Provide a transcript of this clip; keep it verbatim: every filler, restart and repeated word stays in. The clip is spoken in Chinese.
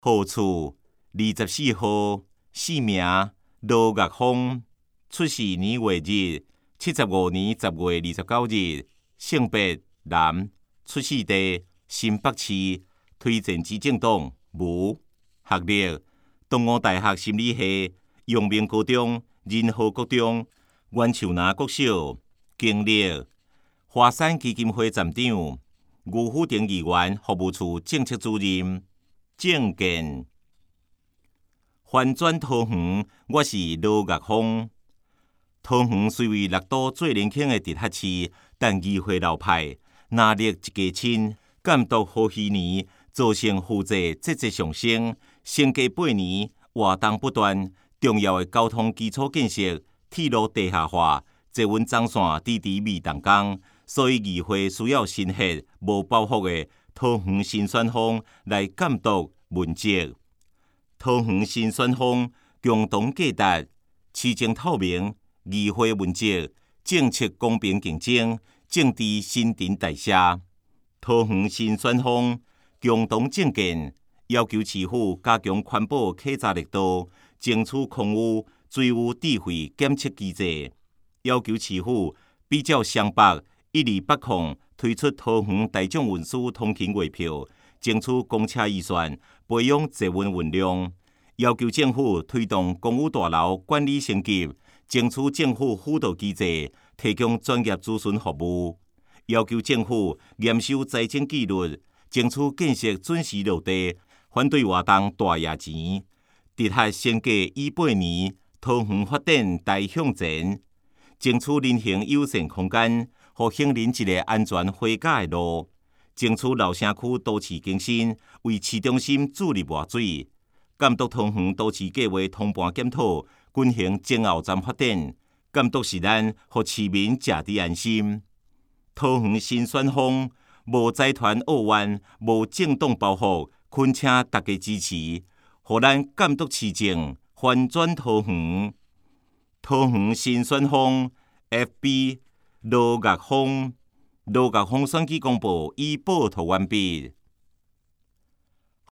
号处二十四号，姓名罗岳峰，出世年月日七十五年十月二十九日，性别男，出世地新北市，推荐之政党无，学历东吴大学心理系，阳明高中、仁和国中、阮树林国小，经历华山基金会站长、牛府町议员服务处政策主任。证件翻转桃园，我是罗岳峰。桃园虽为六都最年轻的直辖市，但议会老派，压力一家亲。监督好禧年，造成负债节节上升，升价八年，活动不断。重要的交通基础建设、铁路地下化、捷运总线迟迟未动工，所以议会需要新血、无包袱的桃园新选风来监督问责。桃园新选风共同价值、市政透明、议会问责、政策公平竞争、政治新陈代谢。桃园新选风共同政见要求市府加强环保稽查力度，争取空污、水污智慧检测机制，要求市府比照双北一二八控推出桃园大众运输通勤月票，争取公车预算培养捷运运量，要求政府推动公务大楼管理升级，争取政府辅导机制提供专业咨询服务，要求政府严守财政纪律，争取建设准时落地，反对活动大野钱。直辖升价已八年，桃园发展大向前，争取人行友善空间，予行人一个安全回家的路，争取老城区都市更新，为市中心注入活水。监督桃园都市计划通盘检讨，均衡前后站发展。监督实咱，予市民食得安心。桃园新选风，无财团恶怨，无政党包袱，恳请大家支持，予咱监督市政，翻转桃园。桃园新选风 F B 罗岳峰，罗岳峰选举公报已报图完毕。